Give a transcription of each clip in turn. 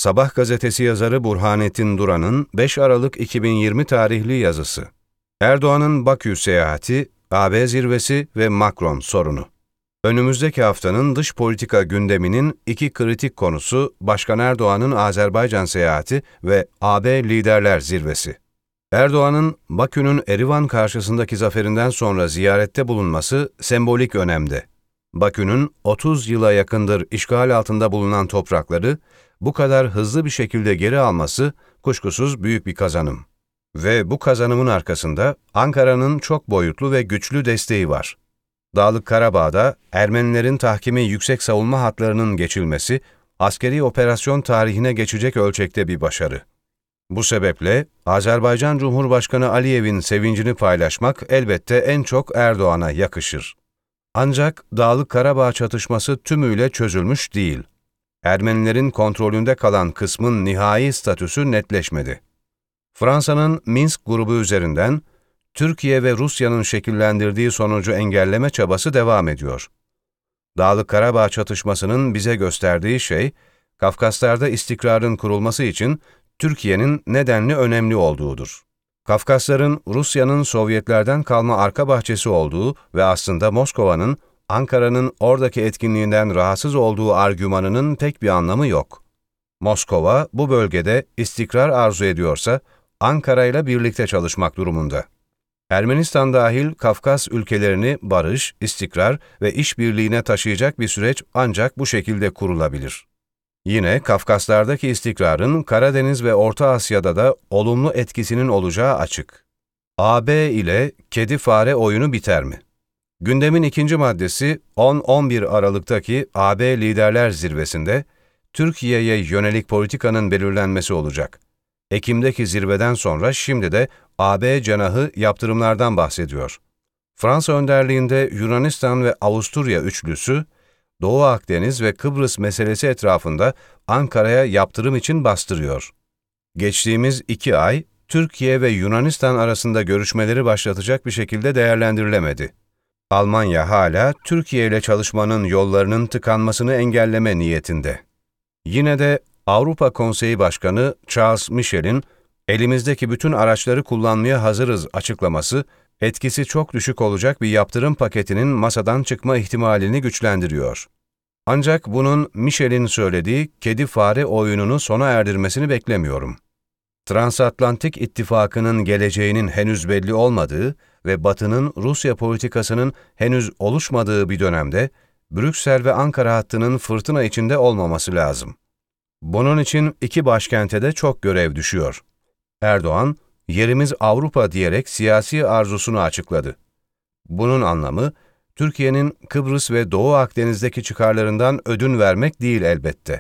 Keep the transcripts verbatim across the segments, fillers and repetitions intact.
Sabah gazetesi yazarı Burhanettin Duran'ın beş Aralık iki bin yirmi tarihli yazısı. Erdoğan'ın Bakü seyahati, A B zirvesi ve Macron sorunu. Önümüzdeki haftanın dış politika gündeminin iki kritik konusu Başkan Erdoğan'ın Azerbaycan seyahati ve A B liderler zirvesi. Erdoğan'ın Bakü'nün Erivan karşısındaki zaferinden sonra ziyarette bulunması sembolik önemde. Bakü'nün otuz yıla yakındır işgal altında bulunan toprakları bu kadar hızlı bir şekilde geri alması kuşkusuz büyük bir kazanım. Ve bu kazanımın arkasında Ankara'nın çok boyutlu ve güçlü desteği var. Dağlık Karabağ'da Ermenilerin tahkimi yüksek savunma hatlarının geçilmesi, askeri operasyon tarihine geçecek ölçekte bir başarı. Bu sebeple Azerbaycan Cumhurbaşkanı Aliyev'in sevincini paylaşmak elbette en çok Erdoğan'a yakışır. Ancak Dağlık Karabağ çatışması tümüyle çözülmüş değil. Ermenilerin kontrolünde kalan kısmın nihai statüsü netleşmedi. Fransa'nın Minsk grubu üzerinden Türkiye ve Rusya'nın şekillendirdiği sonucu engelleme çabası devam ediyor. Dağlık Karabağ çatışmasının bize gösterdiği şey, Kafkaslar'da istikrarın kurulması için Türkiye'nin nedenli önemli olduğudur. Kafkasların Rusya'nın Sovyetlerden kalma arka bahçesi olduğu ve aslında Moskova'nın Ankara'nın oradaki etkinliğinden rahatsız olduğu argümanının pek bir anlamı yok. Moskova bu bölgede istikrar arzu ediyorsa Ankara ile birlikte çalışmak durumunda. Ermenistan dahil Kafkas ülkelerini barış, istikrar ve işbirliğine taşıyacak bir süreç ancak bu şekilde kurulabilir. Yine Kafkaslardaki istikrarın Karadeniz ve Orta Asya'da da olumlu etkisinin olacağı açık. A B ile kedi-fare oyunu biter mi? Gündemin ikinci maddesi on on bir Aralık'taki A B Liderler Zirvesi'nde Türkiye'ye yönelik politikanın belirlenmesi olacak. Ekim'deki zirveden sonra şimdi de A B cenahı yaptırımlardan bahsediyor. Fransa önderliğinde Yunanistan ve Avusturya üçlüsü, Doğu Akdeniz ve Kıbrıs meselesi etrafında Ankara'ya yaptırım için bastırıyor. Geçtiğimiz iki ay, Türkiye ve Yunanistan arasında görüşmeleri başlatacak bir şekilde değerlendirilemedi. Almanya hala Türkiye ile çalışmanın yollarının tıkanmasını engelleme niyetinde. Yine de Avrupa Konseyi Başkanı Charles Michel'in elimizdeki bütün araçları kullanmaya hazırız açıklaması, etkisi çok düşük olacak bir yaptırım paketinin masadan çıkma ihtimalini güçlendiriyor. Ancak bunun Michel'in söylediği kedi-fare oyununu sona erdirmesini beklemiyorum. Transatlantik İttifakı'nın geleceğinin henüz belli olmadığı ve Batı'nın Rusya politikasının henüz oluşmadığı bir dönemde, Brüksel ve Ankara hattının fırtına içinde olmaması lazım. Bunun için iki başkente de çok görev düşüyor. Erdoğan, yerimiz Avrupa diyerek siyasi arzusunu açıkladı. Bunun anlamı, Türkiye'nin Kıbrıs ve Doğu Akdeniz'deki çıkarlarından ödün vermek değil elbette.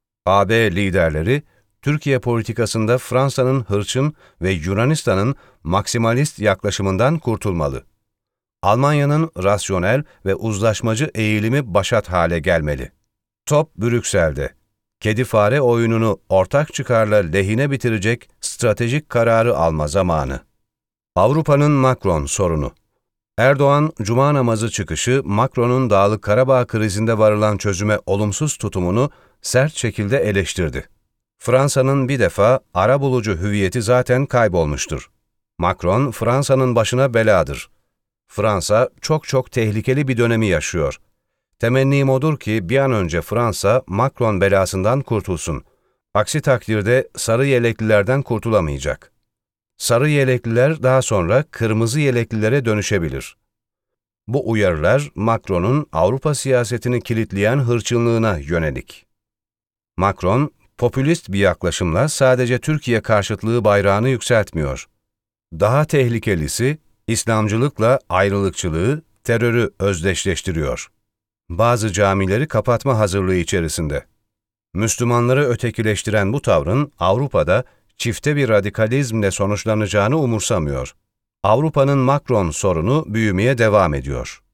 A B liderleri, Türkiye politikasında Fransa'nın hırçın ve Yunanistan'ın maksimalist yaklaşımından kurtulmalı. Almanya'nın rasyonel ve uzlaşmacı eğilimi başat hale gelmeli. Top Brüksel'de. Kedi-fare oyununu ortak çıkarla lehine bitirecek stratejik kararı alma zamanı. Avrupa'nın Macron sorunu. Erdoğan, Cuma namazı çıkışı Macron'un Dağlık Karabağ krizinde varılan çözüme olumsuz tutumunu sert şekilde eleştirdi. Fransa'nın bir defa arabulucu hüviyeti zaten kaybolmuştur. Macron, Fransa'nın başına beladır. Fransa çok çok tehlikeli bir dönemi yaşıyor. Temennim odur ki bir an önce Fransa, Macron belasından kurtulsun. Aksi takdirde sarı yeleklilerden kurtulamayacak. Sarı yelekliler daha sonra kırmızı yeleklilere dönüşebilir. Bu uyarılar Macron'un Avrupa siyasetini kilitleyen hırçınlığına yönelik. Macron, popülist bir yaklaşımla sadece Türkiye karşıtlığı bayrağını yükseltmiyor. Daha tehlikelisi, İslamcılıkla ayrılıkçılığı, terörü özdeşleştiriyor. Bazı camileri kapatma hazırlığı içerisinde. Müslümanları ötekileştiren bu tavrın Avrupa'da çifte bir radikalizmle sonuçlanacağını umursamıyor. Avrupa'nın Macron sorunu büyümeye devam ediyor.